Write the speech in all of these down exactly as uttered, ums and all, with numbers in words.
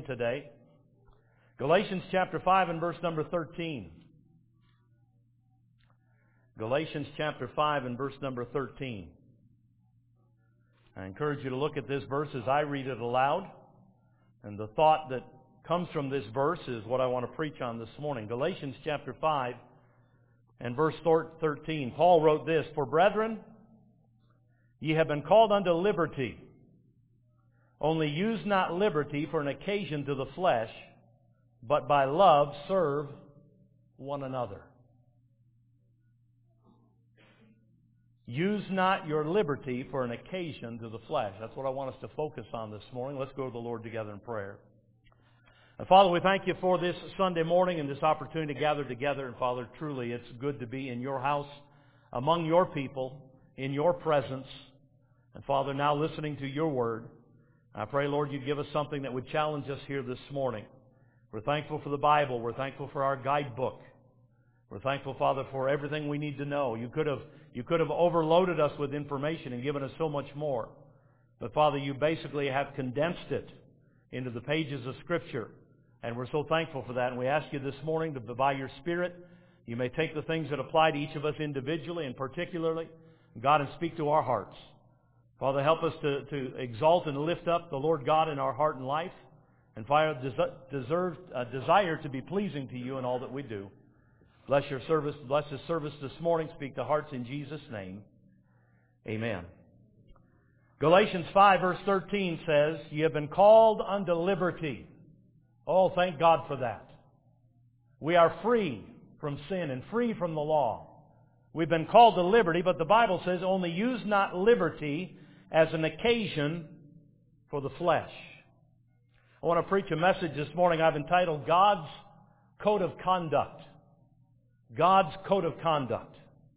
today. Galatians chapter five and verse number thirteen. Galatians chapter five and verse number thirteen. I encourage you to look at this verse as I read it aloud. And the thought that comes from this verse is what I want to preach on this morning. Galatians chapter five and verse thirteen. Paul wrote this, "For brethren, ye have been called unto liberty. Only use not liberty for an occasion to the flesh, but by love serve one another." Use not your liberty for an occasion to the flesh. That's what I want us to focus on this morning. Let's go to the Lord together in prayer. And Father, we thank you for this Sunday morning and this opportunity to gather together. And Father, truly it's good to be in your house, among your people, in your presence. And Father, now listening to your word, I pray, Lord, you'd give us something that would challenge us here this morning. We're thankful for the Bible. We're thankful for our guidebook. We're thankful, Father, for everything we need to know. You could have, you could have overloaded us with information and given us so much more. But Father, you basically have condensed it into the pages of Scripture. And we're so thankful for that. And we ask you this morning that by your Spirit, you may take the things that apply to each of us individually and particularly, God, and speak to our hearts. Father, help us to, to exalt and lift up the Lord God in our heart and life. And Father, deserve, uh, desire to be pleasing to you in all that we do. Bless your service. Bless this service this morning. Speak to hearts in Jesus' name. Amen. Galatians five verse thirteen says, "Ye have been called unto liberty." Oh, thank God for that. We are free from sin and free from the law. We've been called to liberty, but the Bible says, "Only use not liberty as an occasion for the flesh." I want to preach a message this morning I've entitled, God's Code of Conduct. God's Code of Conduct.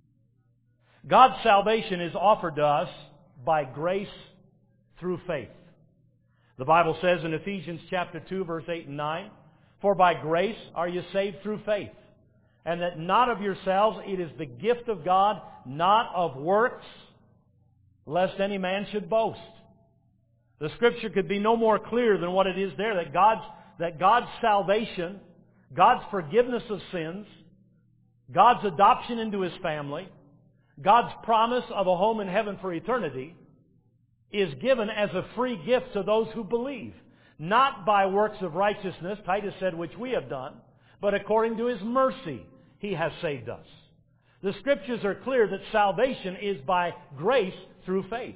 God's salvation is offered to us by grace through faith. The Bible says in Ephesians chapter two, verse eight and nine, "For by grace are you saved through faith, and that not of yourselves, it is the gift of God, not of works, lest any man should boast." The Scripture could be no more clear than what it is there, that God's, that God's salvation, God's forgiveness of sins, God's adoption into His family, God's promise of a home in heaven for eternity, is given as a free gift to those who believe. Not by works of righteousness, Titus said, which we have done, but according to His mercy He has saved us. The Scriptures are clear that salvation is by grace through faith.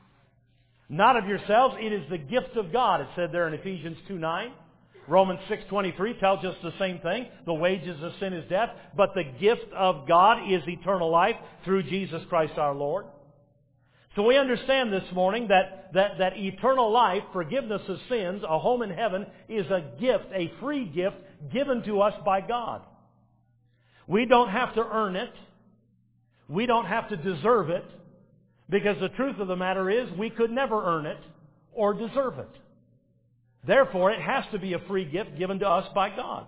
Not of yourselves, it is the gift of God. It said there in Ephesians two nine. Romans six twenty-three tells us the same thing. The wages of sin is death, but the gift of God is eternal life through Jesus Christ our Lord. So we understand this morning that, that, that eternal life, forgiveness of sins, a home in heaven, is a gift, a free gift given to us by God. We don't have to earn it. We don't have to deserve it. Because the truth of the matter is, we could never earn it or deserve it. Therefore, it has to be a free gift given to us by God.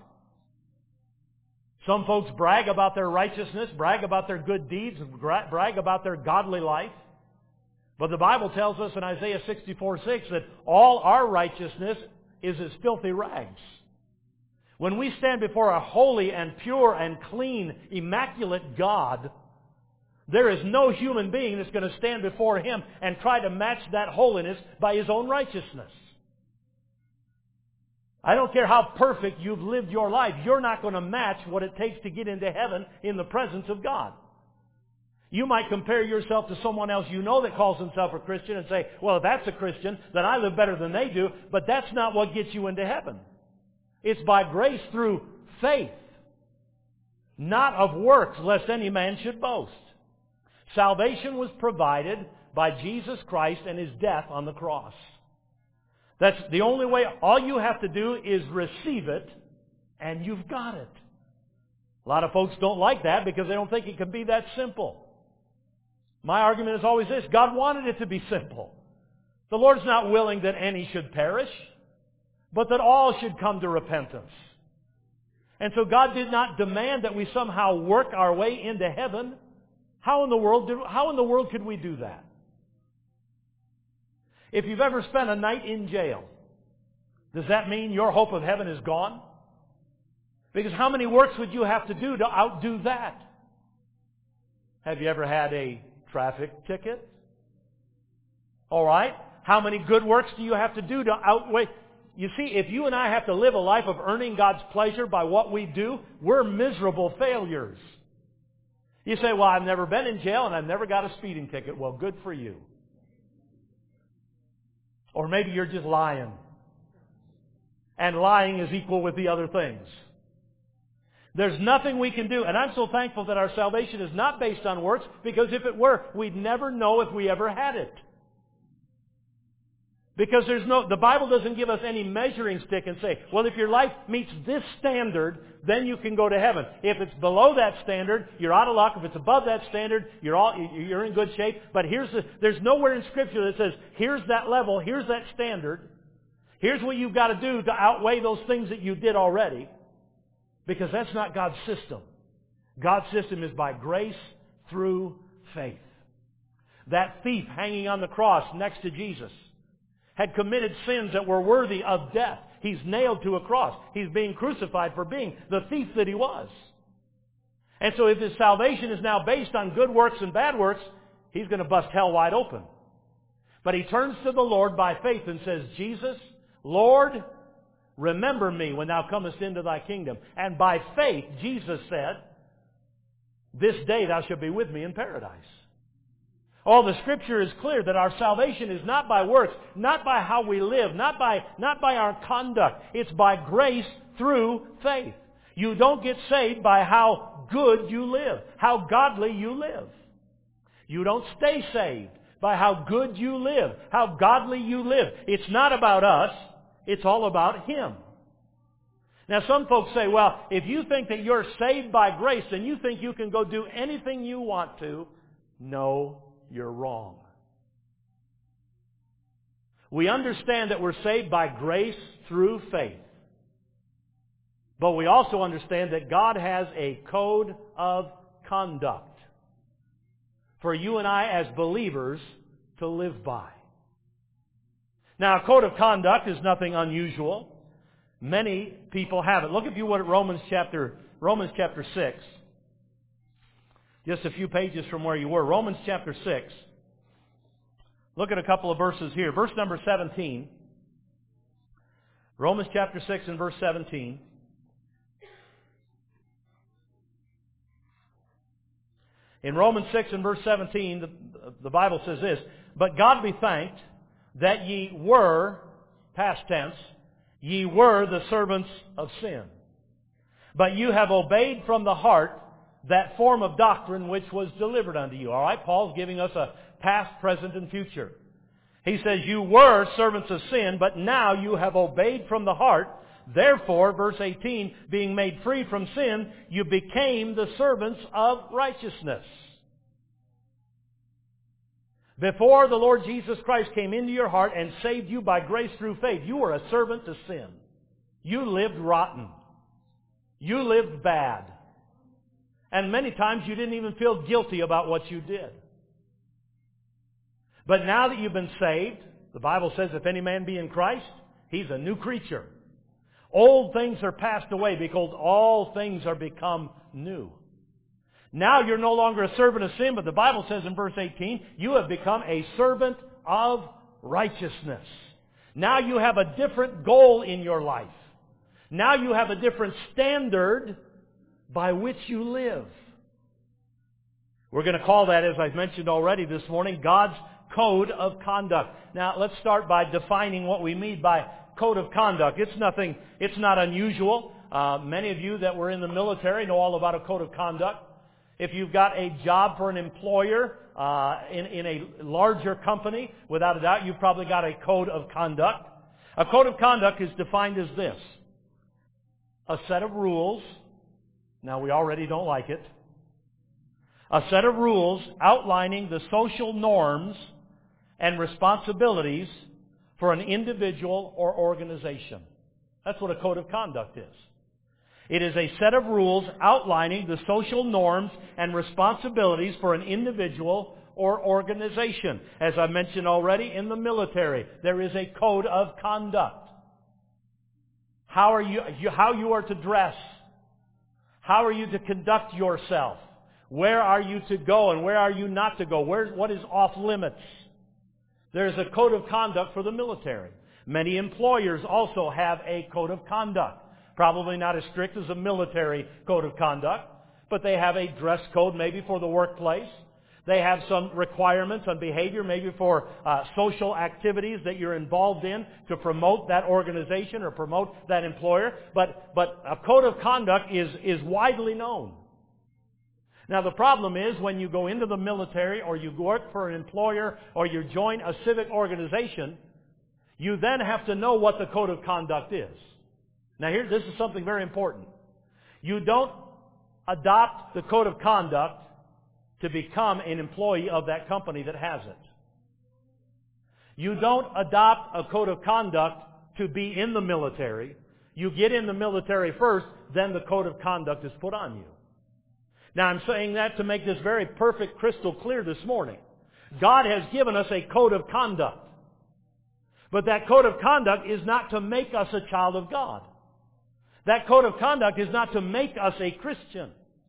Some folks brag about their righteousness, brag about their good deeds, brag about their godly life. But the Bible tells us in Isaiah sixty-four six that all our righteousness is as filthy rags. When we stand before a holy and pure and clean, immaculate God, there is no human being that's going to stand before Him and try to match that holiness by his own righteousness. I don't care how perfect you've lived your life, you're not going to match what it takes to get into heaven in the presence of God. You might compare yourself to someone else you know that calls himself a Christian and say, well, if that's a Christian, then I live better than they do. But that's not what gets you into heaven. It's by grace through faith, not of works, lest any man should boast. Salvation was provided by Jesus Christ and His death on the cross. That's the only way. All you have to do is receive it, and you've got it. A lot of folks don't like that because they don't think it can be that simple. My argument is always this: God wanted it to be simple. The Lord's not willing that any should perish, but that all should come to repentance. And so God did not demand that we somehow work our way into heaven. How in the world do, how in the world could we do that? If you've ever spent a night in jail, Does that mean your hope of heaven is gone? Because how many works would you have to do to outdo that? Have you ever had a traffic ticket? All right. How many good works do you have to do to outweigh? You see, if you and I have to live a life of earning God's pleasure by what we do, we're miserable failures. You say, well, I've never been in jail and I've never got a speeding ticket. Well, good for you. Or maybe you're just lying. And lying is equal with the other things. There's nothing we can do. And I'm so thankful that our salvation is not based on works, because if it were, we'd never know if we ever had it. Because there's no, the Bible doesn't give us any measuring stick and say, well, if your life meets this standard, then you can go to heaven. If it's below that standard, you're out of luck. If it's above that standard, you're all, you're in good shape. But here's the, there's nowhere in Scripture that says, here's that level, here's that standard. Here's what you've got to do to outweigh those things that you did already. Because that's not God's system. God's system is by grace through faith. That thief hanging on the cross next to Jesus had committed sins that were worthy of death. He's nailed to a cross. He's being crucified for being the thief that he was. And so if his salvation is now based on good works and bad works, he's going to bust hell wide open. But he turns to the Lord by faith and says, Jesus, Lord, remember me when thou comest into thy kingdom. And by faith, Jesus said, this day thou shalt be with me in paradise. Oh, the Scripture is clear that our salvation is not by works, not by how we live, not by, not by our conduct. It's by grace through faith. You don't get saved by how good you live, how godly you live. You don't stay saved by how good you live, how godly you live. It's not about us. It's all about Him. Now some folks say, well, if you think that you're saved by grace, then you think you can go do anything you want to. No, you're wrong. We understand that we're saved by grace through faith. But we also understand that God has a code of conduct for you and I as believers to live by. Now, a code of conduct is nothing unusual. Many people have it. Look, if you would, at Romans chapter, Romans chapter six. Just a few pages from where you were. Romans chapter six. Look at a couple of verses here. Verse number seventeen. Romans chapter six and verse seventeen. In Romans six and verse seventeen, the, the Bible says this, but God be thanked that ye were, past tense, ye were the servants of sin. But you have obeyed from the heart that form of doctrine which was delivered unto you. All right, Paul's giving us a past, present, and future. He says, you were servants of sin, but now you have obeyed from the heart. Therefore, verse eighteen, being made free from sin, you became the servants of righteousness. Before the Lord Jesus Christ came into your heart and saved you by grace through faith, you were a servant to sin. You lived rotten. You lived bad. And many times you didn't even feel guilty about what you did. But now that you've been saved, the Bible says, if any man be in Christ, he's a new creature. Old things are passed away because all things are become new. Now you're no longer a servant of sin, but the Bible says in verse eighteen, you have become a servant of righteousness. Now you have a different goal in your life. Now you have a different standard by which you live. We're going to call that, as I've mentioned already this morning, God's code of conduct. Now let's start by defining what we mean by code of conduct. It's nothing, it's not unusual. Uh, many of you that were in the military know all about a code of conduct. If you've got a job for an employer uh, in, in a larger company, without a doubt, you've probably got a code of conduct. A code of conduct is defined as this: a set of rules. Now, we already don't like it. A set of rules outlining the social norms and responsibilities for an individual or organization. That's what a code of conduct is. It is a set of rules outlining the social norms and responsibilities for an individual or organization. As I mentioned already, in the military, there is a code of conduct. how are you, you how you are to dress, how are you to conduct yourself, where are you to go and where are you not to go, where, what is off limits. There's a code of conduct for the military. Many employers also have a code of conduct. Probably not as strict as a military code of conduct, but they have a dress code maybe for the workplace. They have some requirements on behavior maybe for uh, social activities that you're involved in to promote that organization or promote that employer. But, but a code of conduct is, is widely known. Now the problem is when you go into the military or you work for an employer or you join a civic organization, you then have to know what the code of conduct is. Now here, this is something very important. You don't adopt the code of conduct to become an employee of that company that has it. You don't adopt a code of conduct to be in the military. You get in the military first, then the code of conduct is put on you. Now I'm saying that to make this very perfect, crystal clear this morning. God has given us a code of conduct. But that code of conduct is not to make us a child of God. That code of conduct is not to make us a Christian.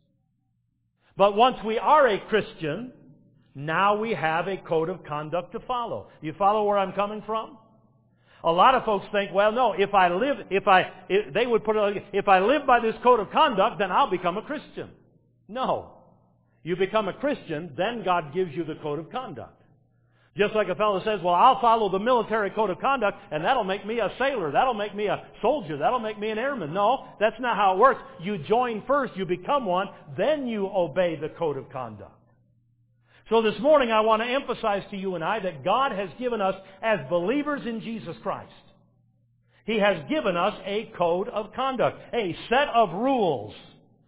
But once we are a Christian, now we have a code of conduct to follow. You follow where I'm coming from? A lot of folks think, well, no, if I live, if I, if, they would put it like, if I live by this code of conduct, then I'll become a Christian. No. You become a Christian, then God gives you the code of conduct. Just like a fellow says, well, I'll follow the military code of conduct, and that'll make me a sailor. That'll make me a soldier. That'll make me an airman. No, that's not how it works. You join first, you become one, then you obey the code of conduct. So this morning I want to emphasize to you and I that God has given us, as believers in Jesus Christ, He has given us a code of conduct, a set of rules.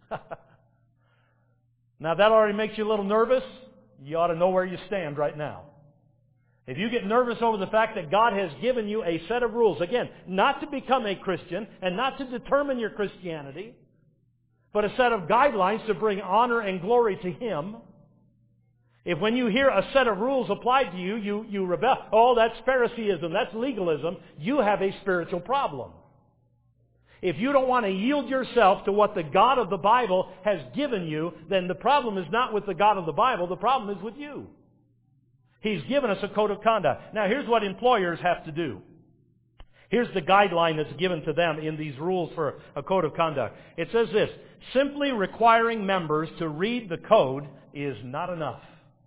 Now that already makes you a little nervous. You ought to know where you stand right now. If you get nervous over the fact that God has given you a set of rules, again, not to become a Christian and not to determine your Christianity, but a set of guidelines to bring honor and glory to Him. If when you hear a set of rules applied to you, you, you rebel, oh, that's Phariseeism, that's legalism, you have a spiritual problem. If you don't want to yield yourself to what the God of the Bible has given you, then the problem is not with the God of the Bible, the problem is with you. He's given us a code of conduct. Now here's what employers have to do. Here's the guideline that's given to them in these rules for a code of conduct. It says this, simply requiring members to read the code is not enough.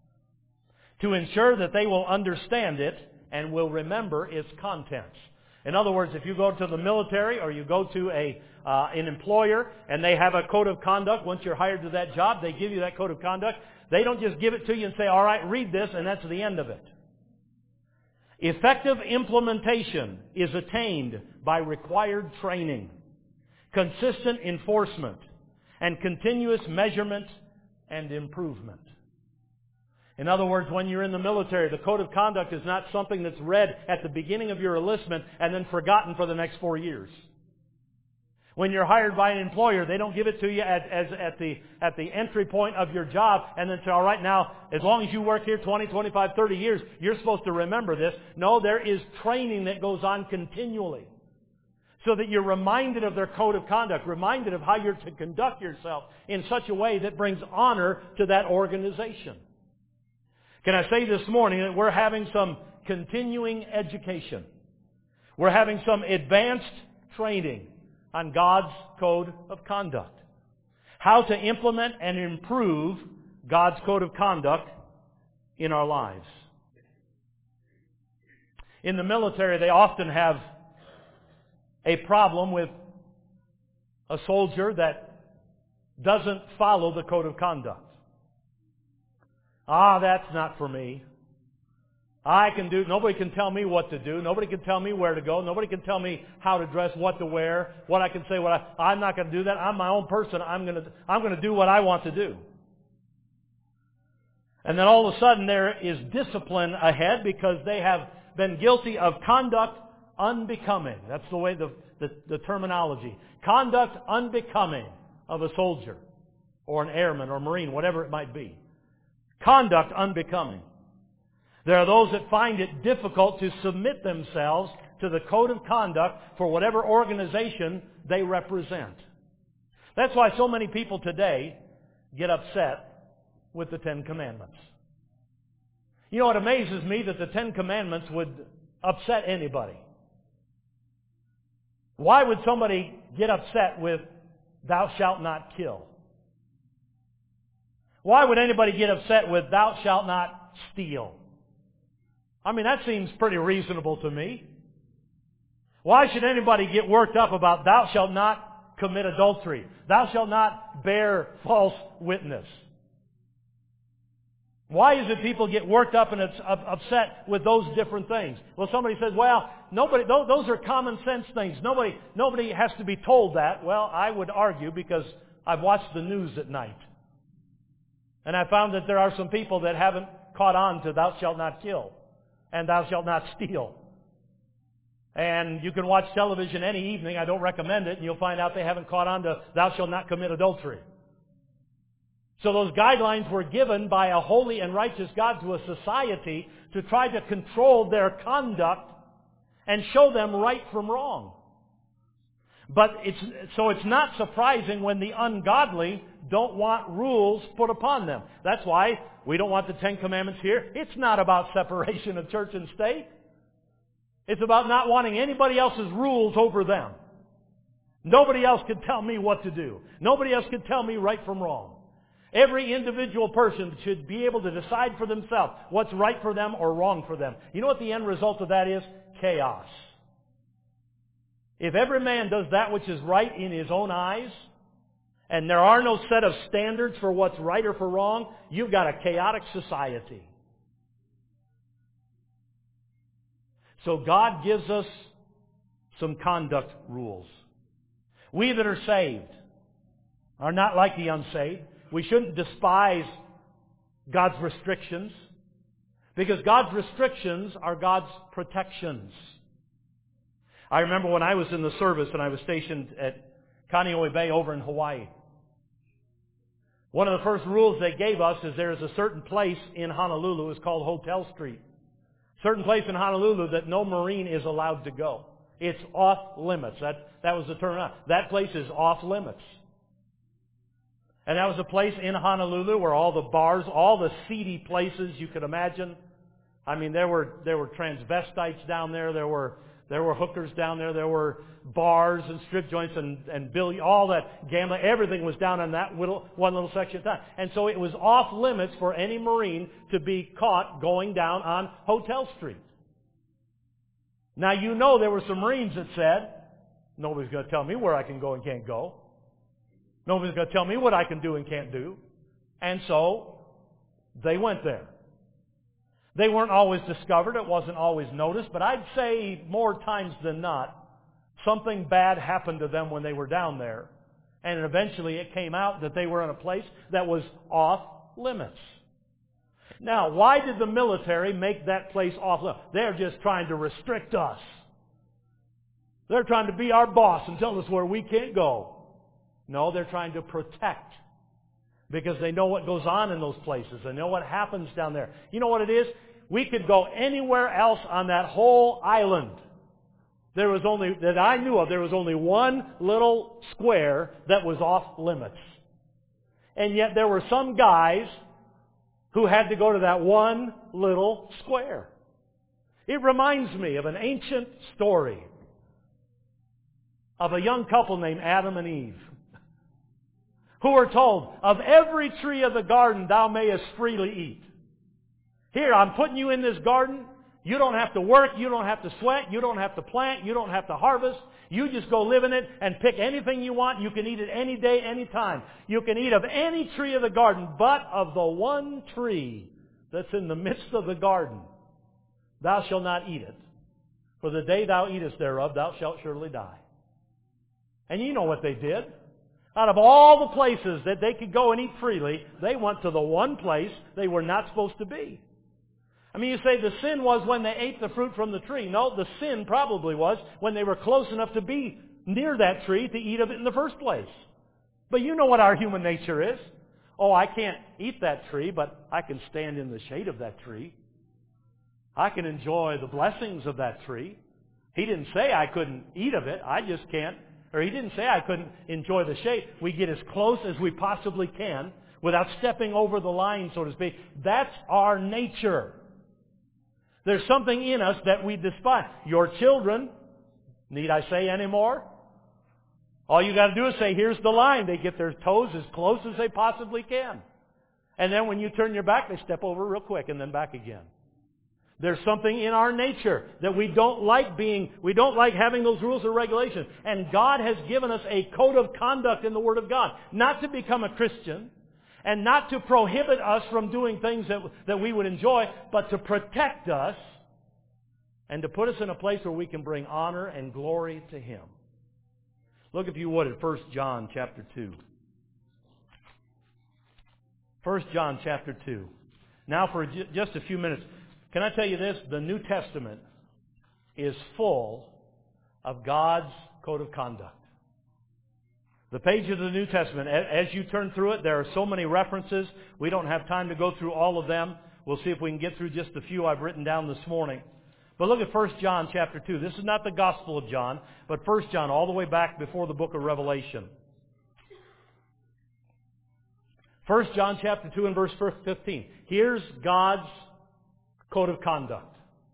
To ensure that they will understand it and will remember its contents. In other words, if you go to the military or you go to a uh, an employer and they have a code of conduct, once you're hired to that job, they give you that code of conduct. They don't just give it to you and say, all right, read this, and that's the end of it. Effective implementation is attained by required training, consistent enforcement, and continuous measurement and improvement. In other words, when you're in the military, the code of conduct is not something that's read at the beginning of your enlistment and then forgotten for the next four years. When you're hired by an employer, they don't give it to you at, as, at, the, at the entry point of your job and then say, all right, now, as long as you work here twenty, twenty-five, thirty years, you're supposed to remember this. No, there is training that goes on continually so that you're reminded of their code of conduct, reminded of how you're to conduct yourself in such a way that brings honor to that organization. Can I say this morning that we're having some continuing education. We're having some advanced training on God's code of conduct. How to implement and improve God's code of conduct in our lives. In the military, they often have a problem with a soldier that doesn't follow the code of conduct. Ah, that's not for me. I can do, nobody can tell me what to do. Nobody can tell me where to go. Nobody can tell me how to dress, what to wear, what I can say, what I, I'm not going to do that. I'm my own person. I'm going to, I'm going to do what I want to do. And then all of a sudden there is discipline ahead because they have been guilty of conduct unbecoming. That's the way the, the, the terminology. Conduct unbecoming of a soldier or an airman or marine, whatever it might be. Conduct unbecoming. There are those that find it difficult to submit themselves to the code of conduct for whatever organization they represent. That's why so many people today get upset with the Ten Commandments. You know, it amazes me that the Ten Commandments would upset anybody. Why would somebody get upset with thou shalt not kill? Why would anybody get upset with thou shalt not steal? I mean, that seems pretty reasonable to me. Why should anybody get worked up about thou shalt not commit adultery? Thou shalt not bear false witness. Why is it people get worked up and upset with those different things? Well, somebody says, well, nobody, those are common sense things. Nobody, nobody has to be told that. Well, I would argue because I've watched the news at night. And I found that there are some people that haven't caught on to thou shalt not kill and thou shalt not steal. And you can watch television any evening. I don't recommend it. And you'll find out they haven't caught on to thou shalt not commit adultery. So those guidelines were given by a holy and righteous God to a society to try to control their conduct and show them right from wrong. But it's, so it's not surprising when the ungodly don't want rules put upon them. That's why we don't want the Ten Commandments here. It's not about separation of church and state. It's about not wanting anybody else's rules over them. Nobody else can tell me what to do. Nobody else can tell me right from wrong. Every individual person should be able to decide for themselves what's right for them or wrong for them. You know what the end result of that is? Chaos. If every man does that which is right in his own eyes, and there are no set of standards for what's right or for wrong, you've got a chaotic society. So God gives us some conduct rules. We that are saved are not like the unsaved. We shouldn't despise God's restrictions, because God's restrictions are God's protections. I remember when I was in the service and I was stationed at Kaneohe Bay over in Hawaii. One of the first rules they gave us is there is a certain place in Honolulu, it's called Hotel Street. Certain place in Honolulu that no Marine is allowed to go. It's off limits. That, that was the term. That place is off limits. And that was a place in Honolulu where all the bars, all the seedy places you could imagine. I mean, there were there were transvestites down there. There were there were hookers down there. There were bars and strip joints and and billiard, all that gambling. Everything was down in that little one little section of town. And so it was off limits for any Marine to be caught going down on Hotel Street. Now you know there were some Marines that said, nobody's going to tell me where I can go and can't go. Nobody's going to tell me what I can do and can't do. And so they went there. They weren't always discovered. It wasn't always noticed. But I'd say more times than not, something bad happened to them when they were down there. And eventually it came out that they were in a place that was off limits. Now, why did the military make that place off limits? They're just trying to restrict us. They're trying to be our boss and tell us where we can't go. No, they're trying to protect, because they know what goes on in those places. They know what happens down there. You know what it is? We could go anywhere else on that whole island. There was only, that I knew of, there was only one little square that was off limits. And yet there were some guys who had to go to that one little square. It reminds me of an ancient story of a young couple named Adam and Eve, who were told, of every tree of the garden thou mayest freely eat. Here, I'm putting you in this garden. You don't have to work. You don't have to sweat. You don't have to plant. You don't have to harvest. You just go live in it and pick anything you want. You can eat it any day, any time. You can eat of any tree of the garden, but of the one tree that's in the midst of the garden, thou shalt not eat it. For the day thou eatest thereof, thou shalt surely die. And you know what they did. Out of all the places that they could go and eat freely, they went to the one place they were not supposed to be. I mean, you say the sin was when they ate the fruit from the tree. No, the sin probably was when they were close enough to be near that tree to eat of it in the first place. But you know what our human nature is. Oh, I can't eat that tree, but I can stand in the shade of that tree. I can enjoy the blessings of that tree. He didn't say I couldn't eat of it. I just can't. Or He didn't say I couldn't enjoy the shade. We get as close as we possibly can without stepping over the line, so to speak. That's our nature. There's something in us that we despise. Your children, need I say any more? All you got to do is say, here's the line. They get their toes as close as they possibly can. And then when you turn your back, they step over real quick and then back again. There's something in our nature that we don't like being, we don't like having those rules or regulations. And God has given us a code of conduct in the Word of God. Not to become a Christian and not to prohibit us from doing things that, that we would enjoy, but to protect us and to put us in a place where we can bring honor and glory to Him. Look, if you would, at First John chapter two. First John chapter two. Now for just a few minutes, can I tell you this? The New Testament is full of God's code of conduct. The pages of the New Testament, as you turn through it, there are so many references. We don't have time to go through all of them. We'll see if we can get through just a few I've written down this morning. But look at First John chapter two. This is not the Gospel of John, but First John, all the way back before the book of Revelation. First John chapter two and verse fifteen. Here's God's code of conduct.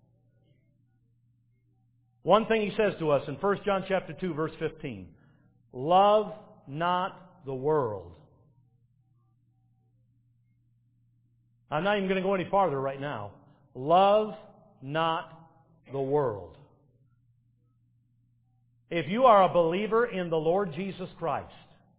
One thing He says to us in First John chapter two, verse fifteen. Love not the world. I'm not even going to go any farther right now. Love not the world. If you are a believer in the Lord Jesus Christ,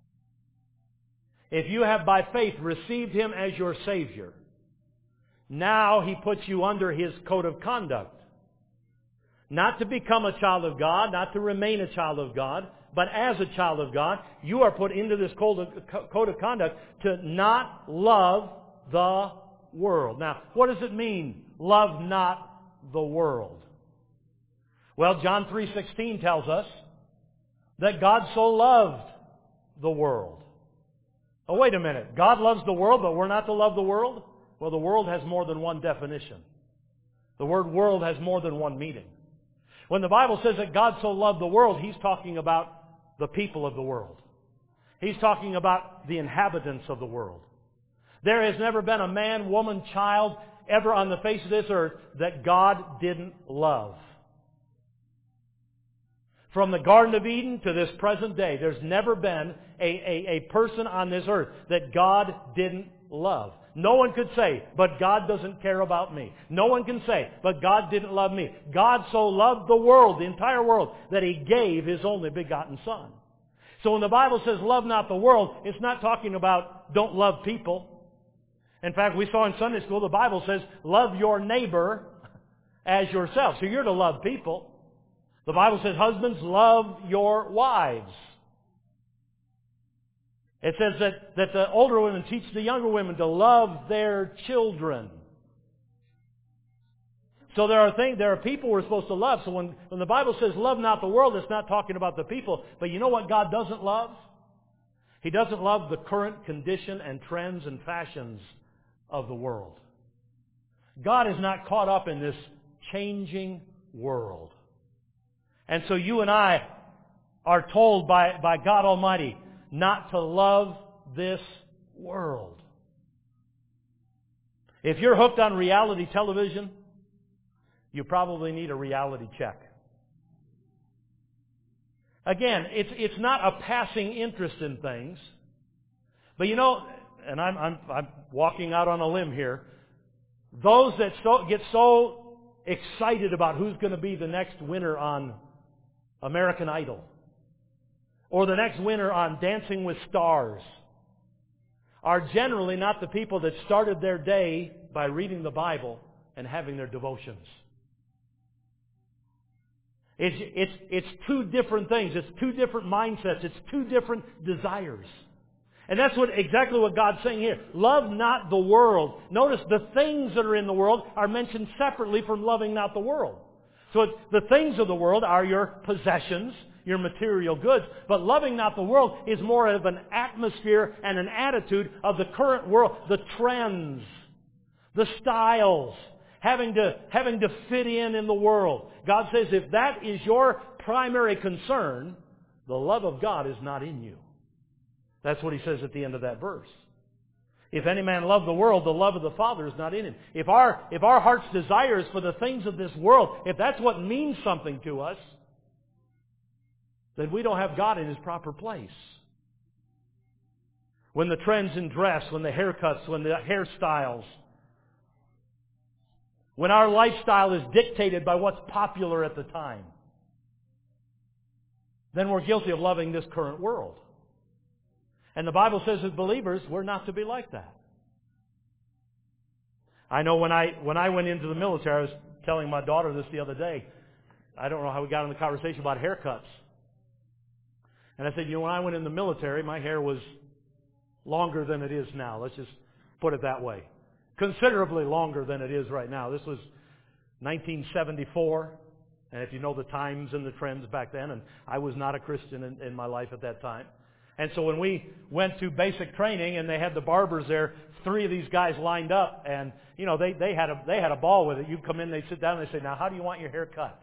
if you have by faith received Him as your Savior, now He puts you under His code of conduct. Not to become a child of God, not to remain a child of God, but as a child of God, you are put into this code of, code of conduct to not love the world. Now, what does it mean, love not the world? Well, John three sixteen tells us that God so loved the world. Oh, wait a minute. God loves the world, but we're not to love the world? Well, the world has more than one definition. The word world has more than one meaning. When the Bible says that God so loved the world, He's talking about the people of the world. He's talking about the inhabitants of the world. There has never been a man, woman, child ever on the face of this earth that God didn't love. From the Garden of Eden to this present day, there's never been a, a, a person on this earth that God didn't love. No one could say, but God doesn't care about me. No one can say, but God didn't love me. God so loved the world, the entire world, that He gave His only begotten Son. So when the Bible says, love not the world, it's not talking about don't love people. In fact, we saw in Sunday school, the Bible says, love your neighbor as yourself. So you're to love people. The Bible says, husbands, love your wives. It says that, that the older women teach the younger women to love their children. So there are things, there are people we're supposed to love. So when, when the Bible says love not the world, it's not talking about the people. But you know what God doesn't love? He doesn't love the current condition and trends and fashions of the world. God is not caught up in this changing world. And so you and I are told by, by God Almighty not to love this world. If you're hooked on reality television, you probably need a reality check. Again, it's it's not a passing interest in things. But you know, and I'm I'm, I'm walking out on a limb here, those that so, get so excited about who's going to be the next winner on American Idol, or the next winner on Dancing with Stars, are generally not the people that started their day by reading the Bible and having their devotions. It's, it's, it's two different things. It's two different mindsets. It's two different desires. And that's what exactly what God's saying here. Love not the world. Notice the things that are in the world are mentioned separately from loving not the world. So it's, the things of the world are your possessions, your material goods. But loving not the world is more of an atmosphere and an attitude of the current world, the trends, the styles. having to, having to fit in in the world. God says if that is your primary concern, the love of God is not in you. That's what He says at the end of that verse. If any man love the world, the love of the Father is not in him. If our, if our heart's desire is for the things of this world, if that's what means something to us, then we don't have God in His proper place. When the trends in dress, when the haircuts, when the hairstyles, when our lifestyle is dictated by what's popular at the time, then we're guilty of loving this current world. And the Bible says as believers, we're not to be like that. I know when I when I went into the military, I was telling my daughter this the other day. I don't know how we got in the conversation about haircuts. And I said, you know, when I went in the military, my hair was longer than it is now. Let's just put it that way. Considerably longer than it is right now. This was nineteen seventy-four. And if you know the times and the trends back then, and I was not a Christian in, in my life at that time. And so when we went to basic training and they had the barbers there, three of these guys lined up, and you know they they had a they had a ball with it. You'd come in, they'd sit down, and they'd say, "Now, how do you want your hair cut?"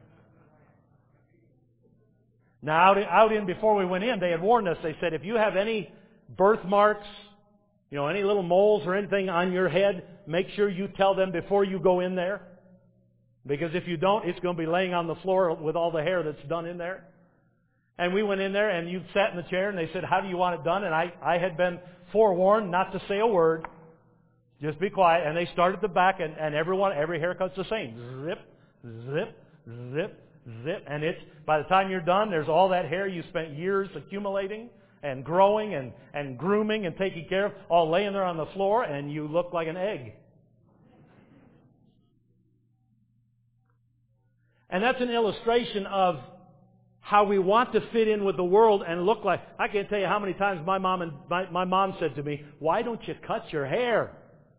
Now, out in, out in before we went in, they had warned us. They said, if you have any birthmarks, you know, any little moles or anything on your head, make sure you tell them before you go in there, because if you don't, it's going to be laying on the floor with all the hair that's done in there. And we went in there, and you sat in the chair, and they said, how do you want it done? And I, I had been forewarned not to say a word. Just be quiet. And they started at the back, and, and everyone, every haircut's the same. Zip, zip, zip, zip. And it's, by the time you're done, there's all that hair you spent years accumulating and growing and, and grooming and taking care of, all laying there on the floor, and you look like an egg. And that's an illustration of how we want to fit in with the world and look like. I can't tell you how many times my mom and my, my mom said to me, "Why don't you cut your hair?"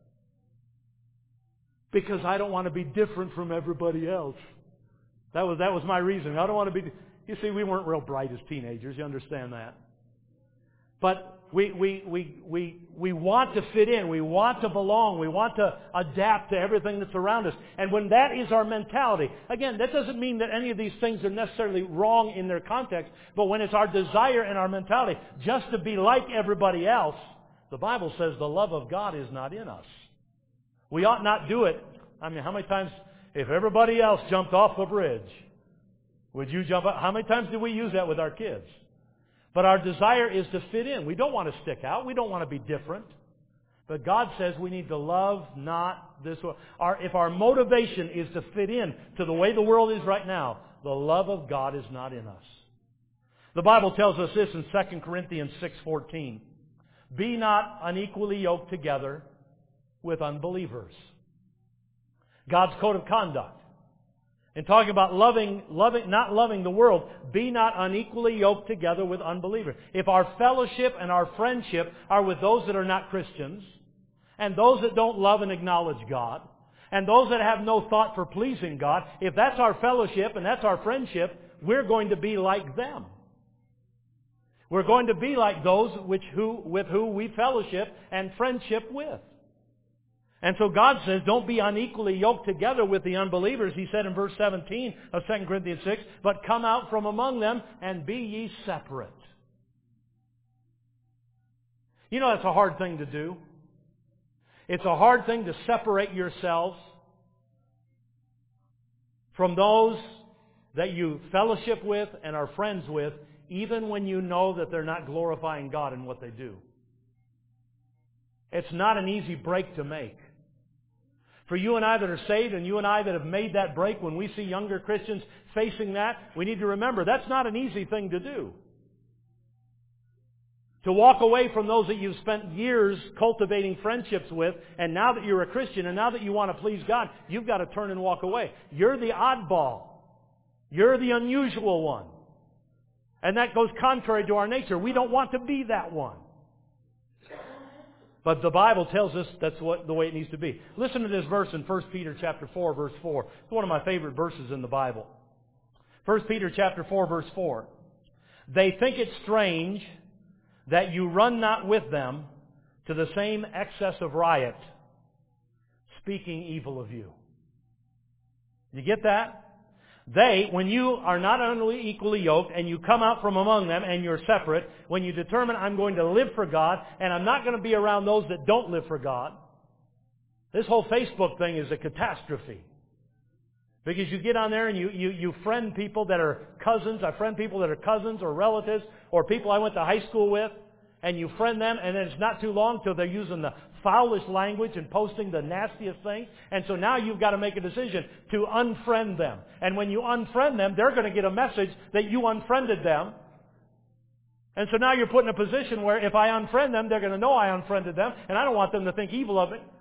Because I don't want to be different from everybody else. That was that was my reason. I don't want to be. You see, we weren't real bright as teenagers. You understand that? But we we we we we want to fit in. We want to belong. We want to adapt to everything that's around us. And when that is our mentality, again, that doesn't mean that any of these things are necessarily wrong in their context. But when it's our desire and our mentality just to be like everybody else, the Bible says the love of God is not in us. We ought not do it. I mean, how many times, if everybody else jumped off a bridge, would you jump up? How many times do we use that with our kids? But our desire is to fit in. We don't want to stick out. We don't want to be different. But God says we need to love not this world. Our, if our motivation is to fit in to the way the world is right now, the love of God is not in us. The Bible tells us this in Second Corinthians six fourteen. Be not unequally yoked together with unbelievers. God's code of conduct. And talking about loving, loving, not loving the world, be not unequally yoked together with unbelievers. If our fellowship and our friendship are with those that are not Christians, and those that don't love and acknowledge God, and those that have no thought for pleasing God, if that's our fellowship and that's our friendship, we're going to be like them. We're going to be like those which who, with who we fellowship and friendship with. And so God says, don't be unequally yoked together with the unbelievers. He said in verse seventeen of Second Corinthians six, but come out from among them and be ye separate. You know, that's a hard thing to do. It's a hard thing to separate yourselves from those that you fellowship with and are friends with, even when you know that they're not glorifying God in what they do. It's not an easy break to make. For you and I that are saved, and you and I that have made that break, when we see younger Christians facing that, we need to remember that's not an easy thing to do. To walk away from those that you've spent years cultivating friendships with, and now that you're a Christian, and now that you want to please God, you've got to turn and walk away. You're the oddball. You're the unusual one. And that goes contrary to our nature. We don't want to be that one. But the Bible tells us that's what the way it needs to be. Listen to this verse in First Peter chapter four, verse four. It's one of my favorite verses in the Bible. First Peter chapter four, verse four. They think it strange that you run not with them to the same excess of riot, speaking evil of you. You get that? They, when you are not unequally yoked and you come out from among them and you're separate, when you determine I'm going to live for God and I'm not going to be around those that don't live for God, this whole Facebook thing is a catastrophe. Because you get on there and you, you, you friend people that are cousins. I friend people that are cousins or relatives or people I went to high school with, and you friend them, and then it's not too long till they're using the foulest language and posting the nastiest things. And so now you've got to make a decision to unfriend them. And when you unfriend them, they're going to get a message that you unfriended them. And so now you're put in a position where if I unfriend them, they're going to know I unfriended them, and I don't want them to think evil of it.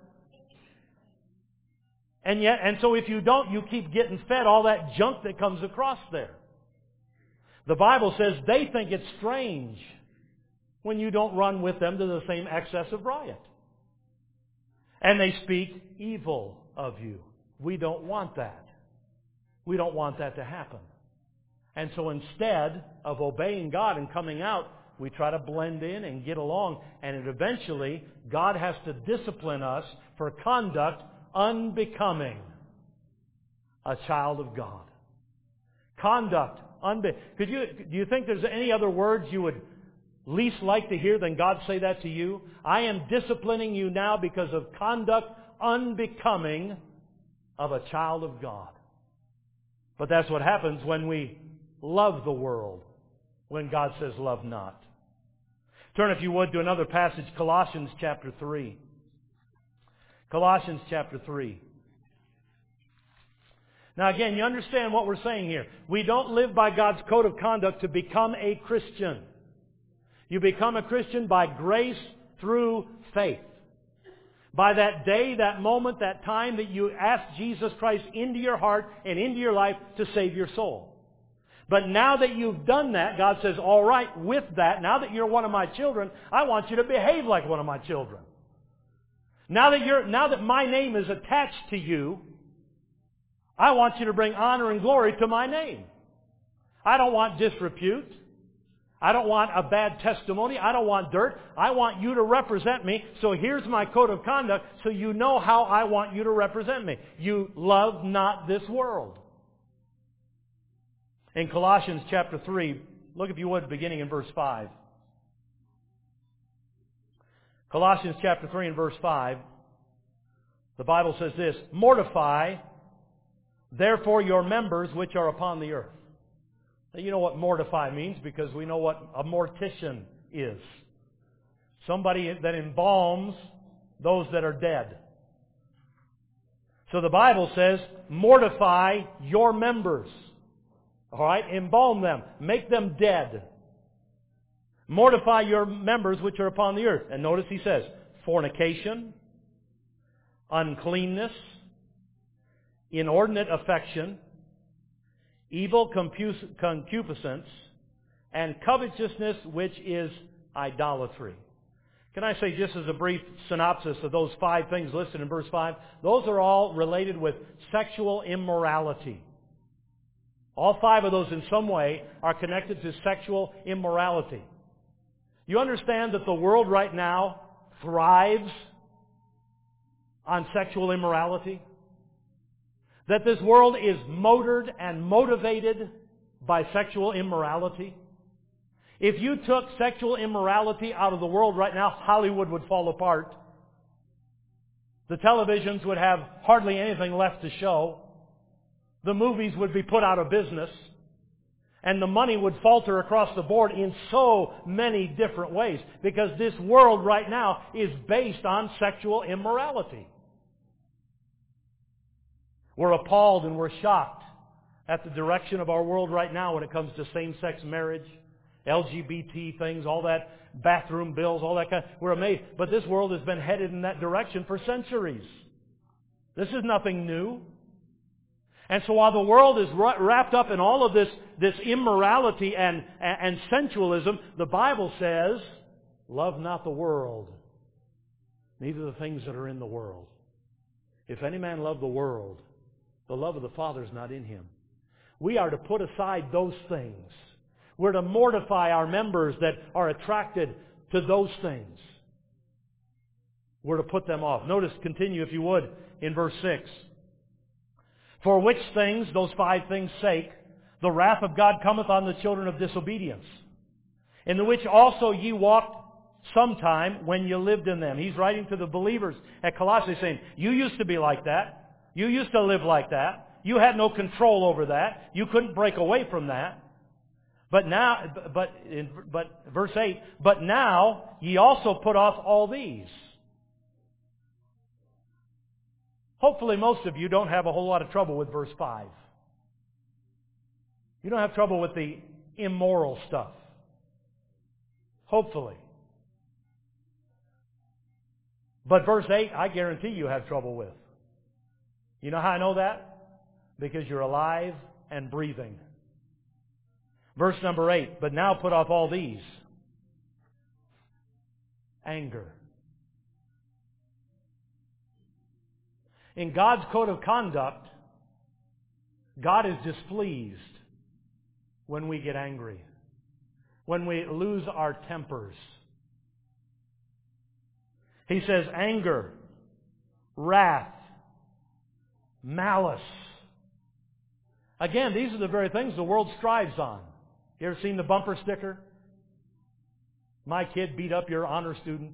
And yet, and so if you don't, you keep getting fed all that junk that comes across there. The Bible says they think it's strange when you don't run with them to the same excess of riot. And they speak evil of you. We don't want that. We don't want that to happen. And so instead of obeying God and coming out, we try to blend in and get along. And it eventually, God has to discipline us for conduct unbecoming a child of God. Conduct unbe. Could you, do you think there's any other words you would least like to hear than God say that to you? I am disciplining you now because of conduct unbecoming of a child of God. But that's what happens when we love the world, when God says love not. Turn, if you would, to another passage, Colossians chapter three. Colossians chapter three. Now again, you understand what we're saying here. We don't live by God's code of conduct to become a Christian. You become a Christian by grace through faith. By that day, that moment, that time that you ask Jesus Christ into your heart and into your life to save your soul. But now that you've done that, God says, all right, with that, now that you're one of my children, I want you to behave like one of my children. Now that you're, now that my name is attached to you, I want you to bring honor and glory to my name. I don't want disrepute. I don't want a bad testimony. I don't want dirt. I want you to represent me. So here's my code of conduct so you know how I want you to represent me. You love not this world. In Colossians chapter three, look if you would, beginning in verse five. Colossians chapter three and verse five, the Bible says this, mortify therefore your members which are upon the earth. Now, you know what mortify means because we know what a mortician is. Somebody that embalms those that are dead. So the Bible says, mortify your members. All right? Embalm them. Make them dead. Mortify your members which are upon the earth. And notice he says, fornication, uncleanness, inordinate affection, evil concupiscence, and covetousness, which is idolatry. Can I say, just as a brief synopsis of those five things listed in verse five, those are all related with sexual immorality. All five of those in some way are connected to sexual immorality. You understand that the world right now thrives on sexual immorality? That this world is motored and motivated by sexual immorality? If you took sexual immorality out of the world right now, Hollywood would fall apart. The televisions would have hardly anything left to show. The movies would be put out of business. And the money would falter across the board in so many different ways. Because this world right now is based on sexual immorality. We're appalled and we're shocked at the direction of our world right now when it comes to same-sex marriage, L G B T things, all that, bathroom bills, all that kind of, we're amazed. But this world has been headed in that direction for centuries. This is nothing new. And so while the world is wrapped up in all of this, this immorality and, and sensualism, the Bible says, love not the world, neither the things that are in the world. If any man love the world, the love of the Father is not in him. We are to put aside those things. We're to mortify our members that are attracted to those things. We're to put them off. Notice, continue if you would, in verse six. For which things, those five things' sake, the wrath of God cometh on the children of disobedience, in the which also ye walked sometime when you lived in them. He's writing to the believers at Colossae saying, you used to be like that. You used to live like that. You had no control over that. You couldn't break away from that. But now, but, in, but verse eight, but now ye also put off all these. Hopefully most of you don't have a whole lot of trouble with verse five. You don't have trouble with the immoral stuff. Hopefully. But verse eight, I guarantee you have trouble with. You know how I know that? Because you're alive and breathing. Verse number eight, but now put off all these. Anger. In God's code of conduct, God is displeased when we get angry, when we lose our tempers. He says anger, wrath, malice. Again, these are the very things the world strives on. You ever seen the bumper sticker? My kid beat up your honor student.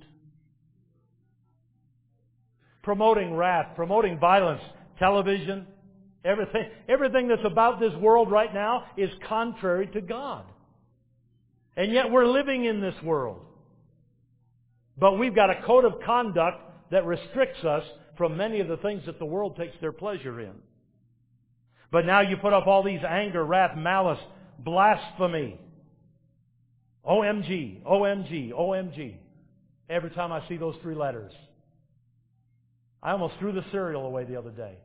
Promoting wrath, promoting violence, television, everything, everything that's about this world right now is contrary to God. And yet we're living in this world. But we've got a code of conduct that restricts us from many of the things that the world takes their pleasure in. But now you put up all these anger, wrath, malice, blasphemy. O M G, O M G, O M G. Every time I see those three letters. I almost threw the cereal away the other day.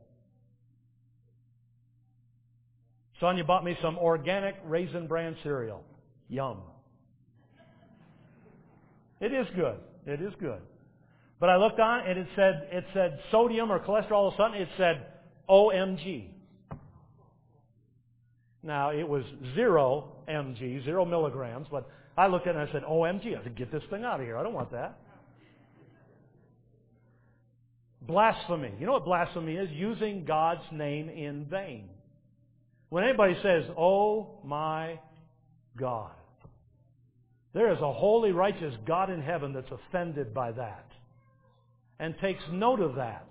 Sonia bought me some organic Raisin Bran cereal. Yum. It is good. It is good. But I looked on and it said it said sodium or cholesterol or something. It said O M G. Now, it was zero M G, zero milligrams, but I looked at it and I said, O M G, I said, get this thing out of here. I don't want that. Blasphemy. You know what blasphemy is? Using God's name in vain. When anybody says, oh my God, there is a holy, righteous God in heaven that's offended by that and takes note of that.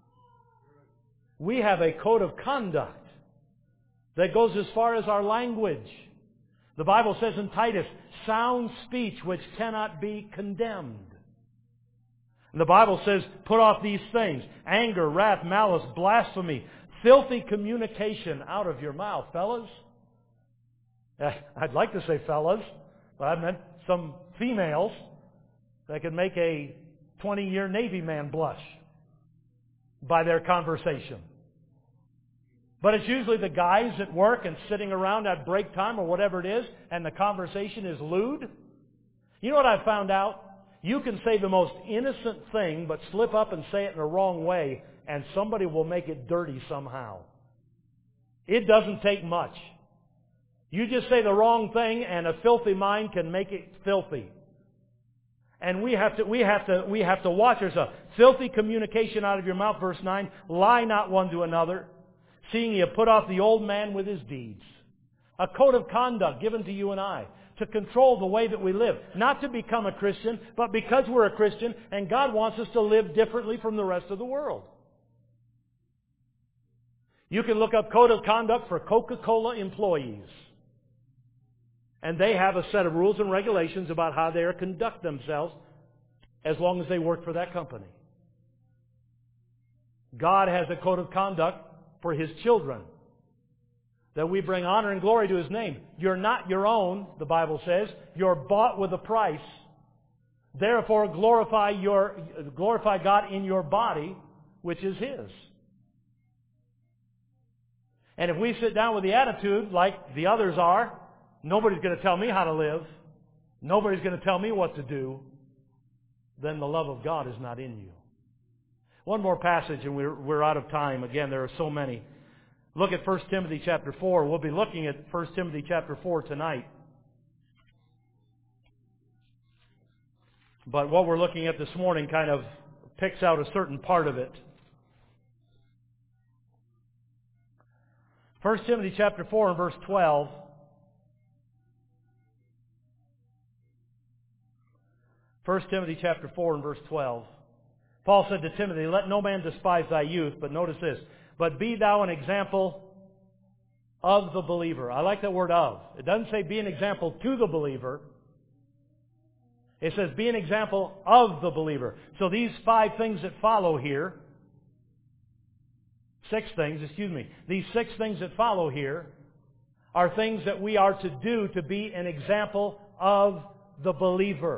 We have a code of conduct that goes as far as our language. The Bible says in Titus, sound speech which cannot be condemned. And the Bible says, put off these things, anger, wrath, malice, blasphemy, filthy communication out of your mouth. Fellas, I'd like to say fellas, but I meant some females that could make a twenty-year Navy man blush by their conversation. But it's usually the guys at work and sitting around at break time or whatever it is, and the conversation is lewd. You know what I found out? You can say the most innocent thing, but slip up and say it in the wrong way, and somebody will make it dirty somehow. It doesn't take much. You just say the wrong thing, and a filthy mind can make it filthy. And we have to, we have to, we have to watch ourselves. Filthy communication out of your mouth, verse nine. Lie not one to another, seeing you put off the old man with his deeds. A code of conduct given to you and I to control the way that we live. Not to become a Christian, but because we're a Christian and God wants us to live differently from the rest of the world. You can look up code of conduct for Coca-Cola employees. And they have a set of rules and regulations about how they are to conduct themselves as long as they work for that company. God has a code of conduct for His children, that we bring honor and glory to His name. You're not your own, the Bible says. You're bought with a price. Therefore, glorify your glorify God in your body, which is His. And if we sit down with the attitude like the others are, nobody's going to tell me how to live, nobody's going to tell me what to do, then the love of God is not in you. One more passage and we're, we're out of time. Again, there are so many. Look at First Timothy chapter four. We'll be looking at First Timothy chapter four tonight. But what we're looking at this morning kind of picks out a certain part of it. First Timothy chapter four and verse twelve. First Timothy chapter four and verse twelve. Paul said to Timothy, "Let no man despise thy youth," but notice this, "but be thou an example of the believer." I like that word "of." It doesn't say be an example to the believer. It says be an example of the believer. So these five things that follow here, six things, excuse me, these six things that follow here are things that we are to do to be an example of the believer.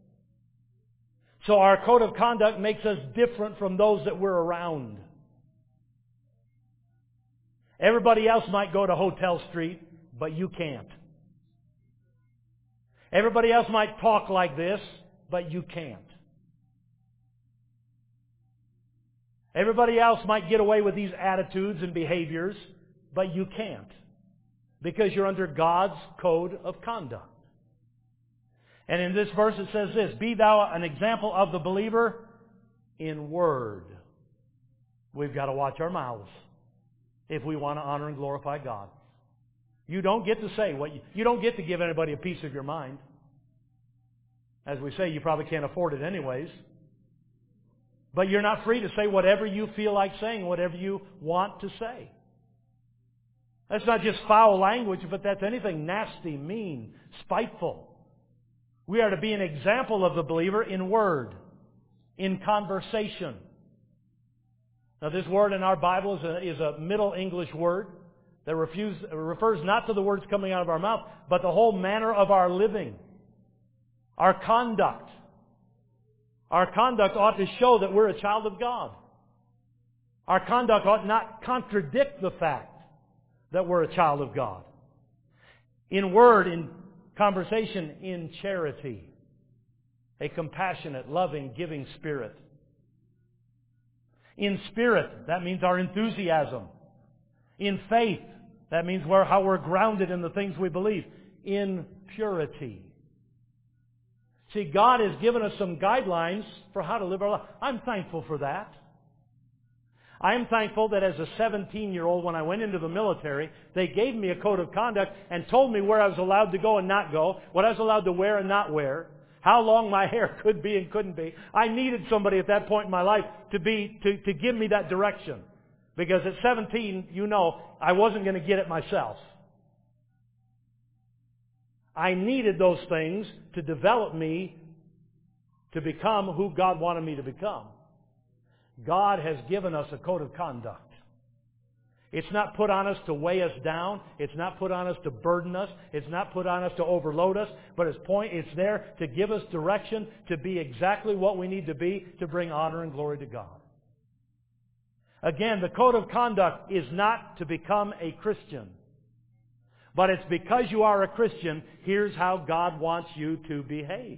So our code of conduct makes us different from those that we're around. Everybody else might go to Hotel Street, but you can't. Everybody else might talk like this, but you can't. Everybody else might get away with these attitudes and behaviors, but you can't. Because you're under God's code of conduct. And in this verse it says this, "Be thou an example of the believer in word." We've got to watch our mouths if we want to honor and glorify God. You don't get to say what you, you don't get to give anybody a piece of your mind. As we say, you probably can't afford it anyways. But you're not free to say whatever you feel like saying, whatever you want to say. That's not just foul language, but that's anything nasty, mean, spiteful. We are to be an example of the believer in word, in conversation. Now this word in our Bible is a, is a Middle English word that refuse, refers not to the words coming out of our mouth, but the whole manner of our living, our conduct. Our conduct ought to show that we're a child of God. Our conduct ought not contradict the fact that we're a child of God. In word, in conversation, in charity. A compassionate, loving, giving spirit. In spirit, that means our enthusiasm. In faith, that means we're, how we're grounded in the things we believe. In purity. See, God has given us some guidelines for how to live our life. I'm thankful for that. I am thankful that as a seventeen-year-old, when I went into the military, they gave me a code of conduct and told me where I was allowed to go and not go, what I was allowed to wear and not wear, how long my hair could be and couldn't be. I needed somebody at that point in my life to be to, to give me that direction. Because at seventeen, you know, I wasn't going to get it myself. I needed those things to develop me to become who God wanted me to become. God has given us a code of conduct. It's not put on us to weigh us down. It's not put on us to burden us. It's not put on us to overload us. But it's point, it's there to give us direction to be exactly what we need to be to bring honor and glory to God. Again, the code of conduct is not to become a Christian. But it's because you are a Christian, here's how God wants you to behave.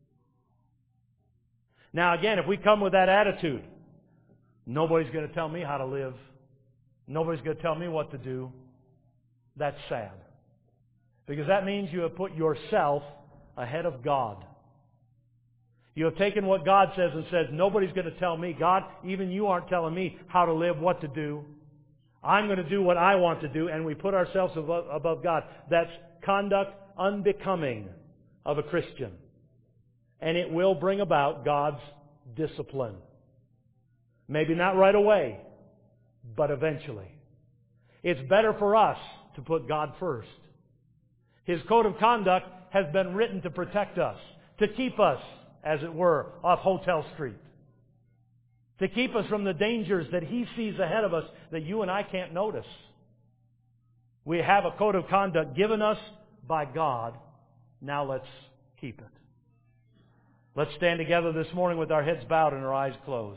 Now again, if we come with that attitude, nobody's going to tell me how to live, nobody's going to tell me what to do, that's sad. Because that means you have put yourself ahead of God. You have taken what God says and says, nobody's going to tell me, God, even you aren't telling me how to live, what to do. I'm going to do what I want to do, and we put ourselves above, above God. That's conduct unbecoming of a Christian. And it will bring about God's discipline. Maybe not right away, but eventually. It's better for us to put God first. His code of conduct has been written to protect us, to keep us, as it were, off Hotel Street. To keep us from the dangers that He sees ahead of us that you and I can't notice. We have a code of conduct given us by God. Now let's keep it. Let's stand together this morning with our heads bowed and our eyes closed.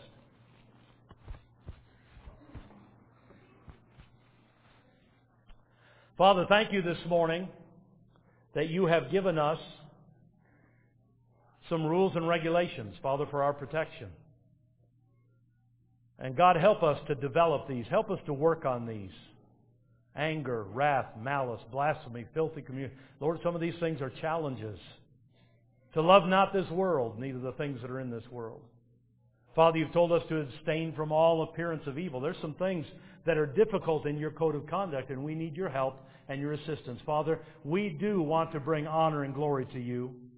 Father, thank you this morning that you have given us some rules and regulations, Father, for our protection. And God, help us to develop these. Help us to work on these. Anger, wrath, malice, blasphemy, filthy communion. Lord, some of these things are challenges. To love not this world, neither the things that are in this world. Father, you've told us to abstain from all appearance of evil. There's some things that are difficult in your code of conduct, and we need your help and your assistance. Father, we do want to bring honor and glory to you.